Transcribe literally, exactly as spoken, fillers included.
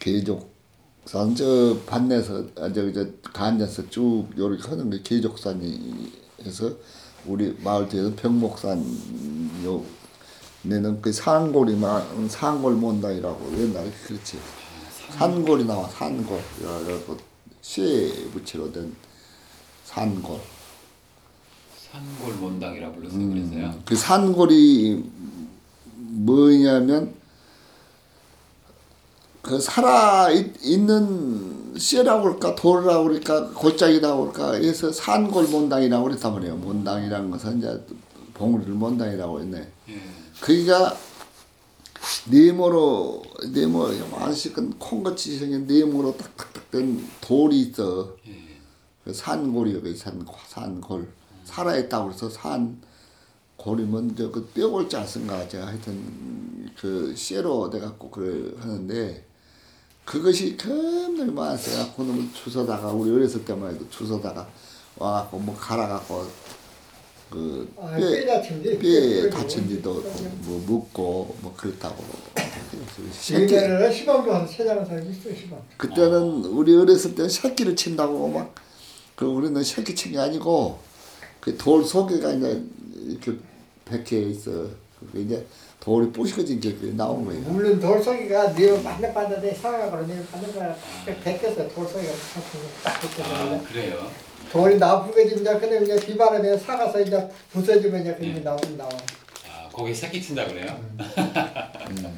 계족산 저 반내서 아, 저기 저 간에서 쭉 요렇게 하는 게 계족산이 해서 우리 마을 뒤에서 병목산 요 내는 그 산골이만 산골 몬당이라고 옛날에 그렇지. 산골이 나와 산골. 그래갖고 쇠 부치로 된 산골. 산골 몬당이라 불러서 그래서요. 그 산골이 뭐냐면 그 살아 있, 있는 씨라고 그럴까 돌이라고 그럴까 골짜기라고 그럴까 해서 산골 몬당이라고 그랬단 말이에요. 몬당이라는 것은 이제 봉우리를 몬당이라고 했네. 예. 거기가 네모로 네모 완식은 콩같이 생긴 네모로 딱딱딱 된 돌이 있어. 예. 그 산골이요. 그 산, 산골. 살아있다고 그래서 산골이면 저그 뼈골지 않습니까? 제가 하여튼 그 쇠로 돼갖고 그걸 하는데 그것이 겁나게 많았어요. 그놈을 주워다가 우리 어렸을 때만 해도 주워다가 와갖고 뭐 갈아갖고 그 아, 뼈, 뼈 다친 지? 뼈 다친 지도 뭐 묻고 뭐 그랬다고. 새끼, 옛날에는 시방도 한 세 장은 살고 있어 시방. 그때는 우리 어렸을 때 새끼를 친다고 막 그 우리는 새끼 친 게 아니고 그 돌 속에가 이제 이렇게 백해 있어. 그게 이제 돌이 부셔진 게 나온 거예요. 물론 돌속이가 네모 반짝반짝해 상하고 네모 반짝반짝 벗겨서 돌속이가 딱 벗겨서 아 그래요. 돌이 나쁘게진다. 근데 이제 비바람에 사가서 이제 부서지면 이제 그게 나오긴 나와. 아 거기 새끼 친다 그래요? 음.